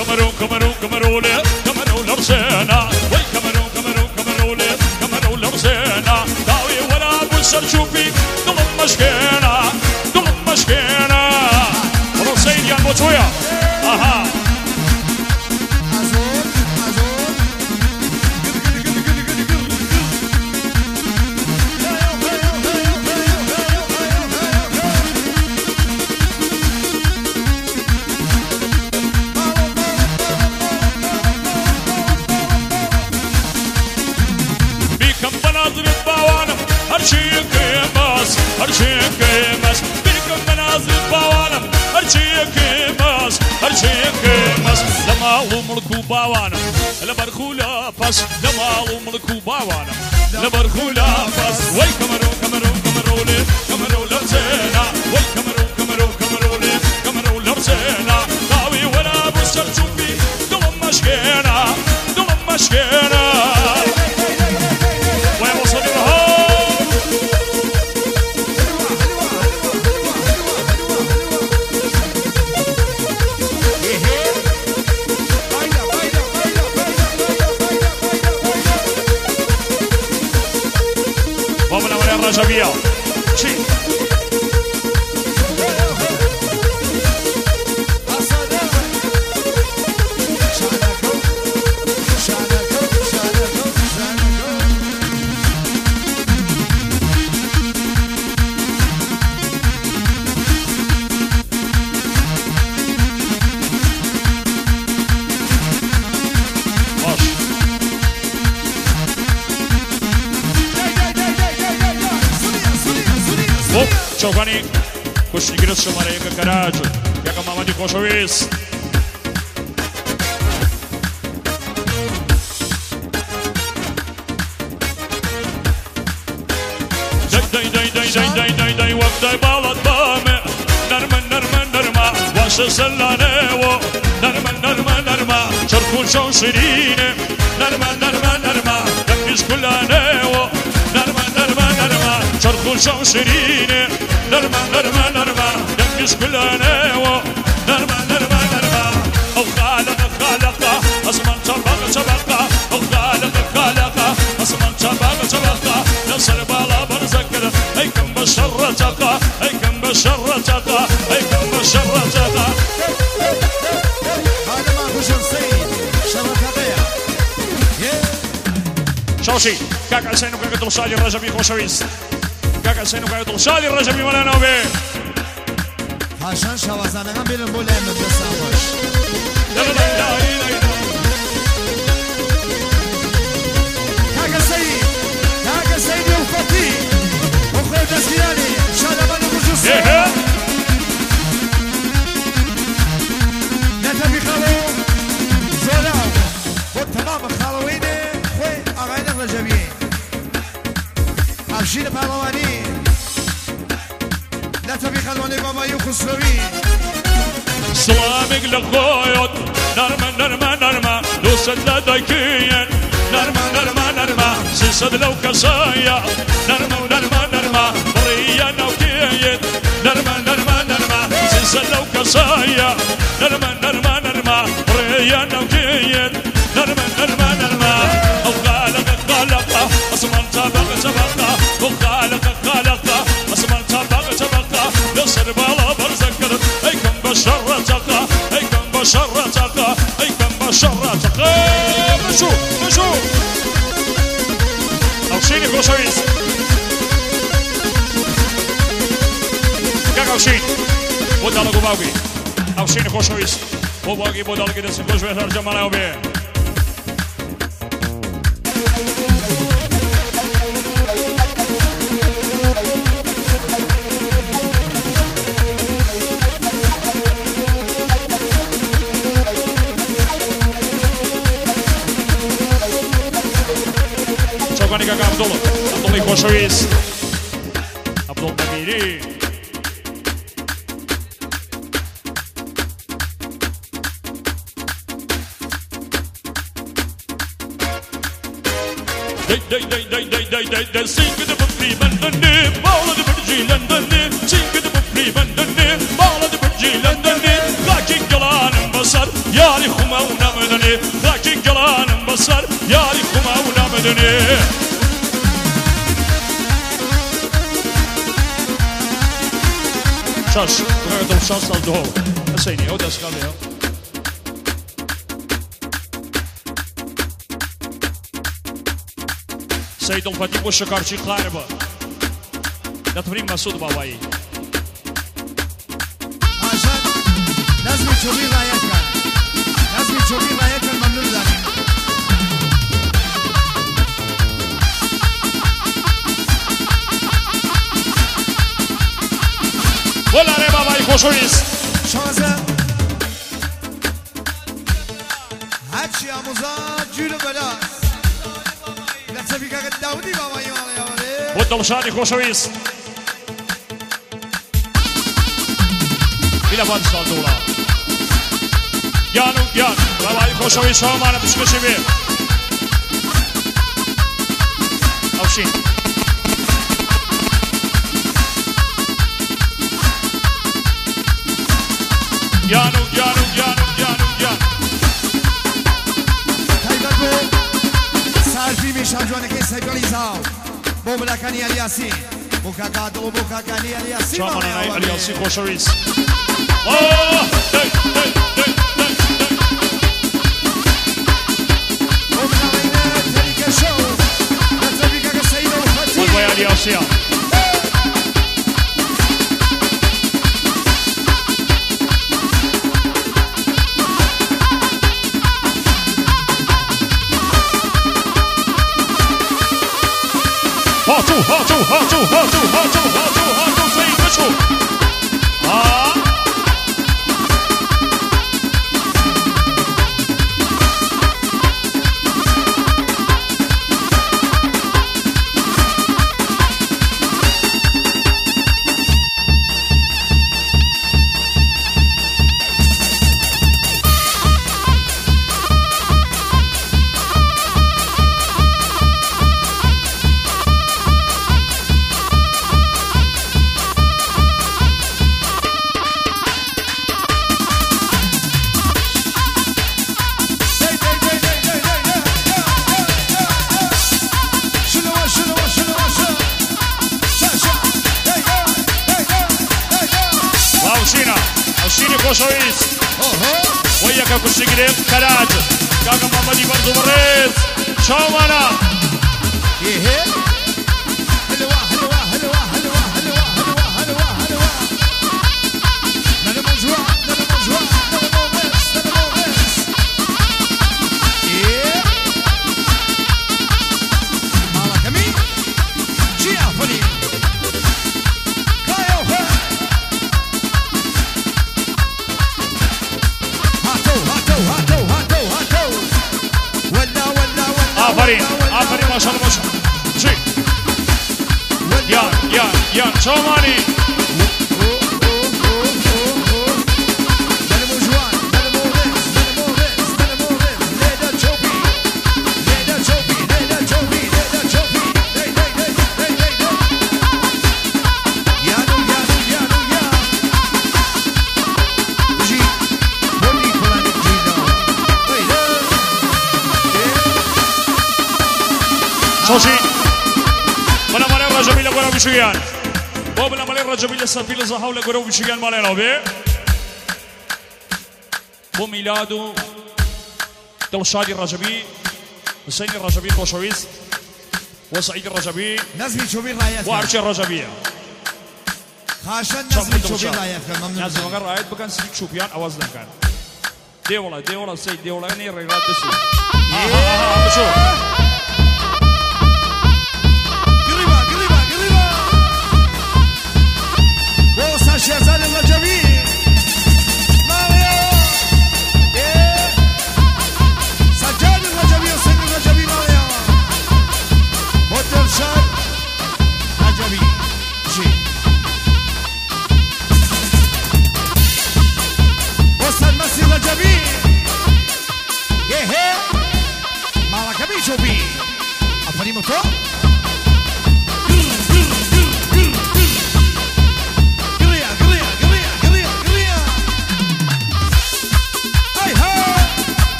كمروا لي كمروا لرسينا وي كمروا لرسينا داوي ولا بوسر شوفي ضم مشكينا رسين يا موتويا اها هرشيك بيكم منازل باوانم هرشيك ماس لما وملكو باوانم لبرخولا باس لما وملكو باوانم لبرخولا باس وي كمروا لرزينا وي كمروا لرزينا داوي ولا بوسر شوفي دلم مشكينا وين وصلنا Sabía, sí. Ciągani, kuśniki roztrzymane jak garażu, jaka mama nie koszowiec. Daj, łapdaj balad bame, narma, wasze zelaneło, narma, czarku szirine, narma, jakiś kulaneło, narma, czarku szirine. نرمى دقش كلنا نرمى أو خالق أسمان سبق أو خالق أسمان سبق نصر بالا برزقنا أي كم بشرتك هذا ما هو جنسين شركة شوشي كاك عسينو كاك توصالي الرجبي خوشويس كاكا سينو كاكا توصالي الرجبي ملانا وبي هاشان شوازانا هم بيلن بولين من بسامش كاكا سيدي وفتي وخير دسياني شالباني بجوسي نتبي خلو زولا والتمام خلويني خوي أغاين الرجبي أبشين بهلواني لا تبي خلواني بابا يخسروي سلامك لخويت نرمى دوست لديكين نرمى سيسد لو كسايا نرمى بريا نوكيين نرمى سيسد لو كسايا نرمى بريا نوكيين نرمى أو خالق أسمان سبق وخالق أسمان سبق نصر بالا برزقنا أي كم بشرتك مشو أو شيني خوشويس كاك أو شين بودالك وباقي أو شيني خوشويس وباقي بودالك دسم خوشويس هرجم على وبيه Čokani kaka Abdullah Košović, Abdul Damiri. Daj, sink de bufri bandane, bala de burji landane, sink de bufri bandane, bala de burji landane, kaçık yalanım basar. یاری خوما و نمدنی خاکی گلانم بسر یاری خوما و نمدنی شاش بغير شاش صدوه اسيني او داس قال لي سيد الفتيح والشكارشي قاربه تمرين مسعود بابايي عشان لازم تشوفي رايك لازم تشوفي رايك ممنون لك ولا ري بابايي خوشويس شانزه هاتشي اموزا جيرو بلاس لا تسبيك الداودي بابايي يا والدلشاني خوشويس إلى بعد سال دولا يانو يان بابايي خوشويس شو معنا بسكشي بيه أوشين يانو يانو يانو يانو يان تايبكو سالفي مشان جوانكي سيبياليزاو بوبلا كاني الياسين بوكاكادو بوكاكاني الياسين شو معنا الياسين خوشويس أوه دي دي دي دي بوبلا وينات هريك شو لا تسبيك السيدة وفتي والبيا الياسين هاتو هاتو هاتو هاتو هاتو هاتو هاتو سيد مشو خوشويس وياك كل قريب كراج كاكا محمدي برضو بريز شو معنا ايه حلوة حلوة حلوة حلوة حلوة حلوة حلوة حلوة نانا موجوع نانا موجوع نانا موبس نانا موبس ايه مالا كمي جي افني كايو هي هاتو ولا آفرين آفرين ما شاء الله ما شاء الله شي يان شو ماني صوشي ولا مالي رجبي لقرا بشيان وبلا مالي رجبي لسفي لزهاو لقرا بشيان مالي ربي بو ميلادو دلشادي الرجبي حسين الرجبي خوشويس وسعيد الرجبي نزمي شوبي رايات وارشي الرجبيه خاشن نزمي شوبي رايات ممنون نازل مغر رايت بكان سيك شوبيان اواز لكان دي والله سيد دي والله ني ريرات دسي بشو شهزاد الرجبي ماريا سجاد الرجبي وسن الرجبي ماريا ودرشاد رجبي جي وصل مسي الرجبي مالا كبي شوبي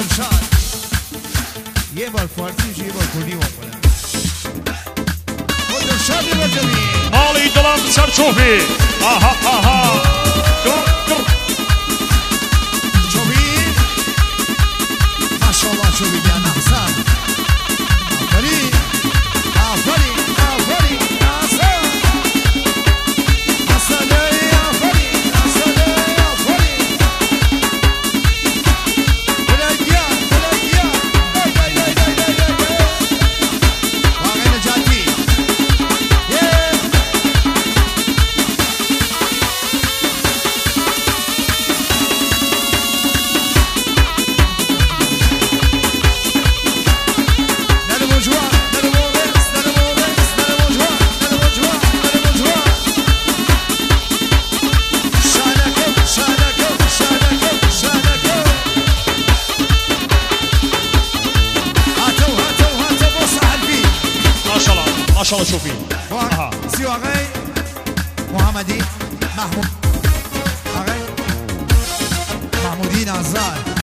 دلشاد یه بار فارسی و یه بار کردی واکنه و دلشاد یه بار جمعی مالی دلم سرچوبی آها آها چوبی ماشاءالله چوبی بیان احسن آفرین آفرین آفرین احسن احسن آفرین احسن آفرین بلگیان بلگیان دای دای دای دای دای دای واقعی نجاتی ما شاء الله شوفي سي اغاي محمدي محمود اغاي محمودين عزار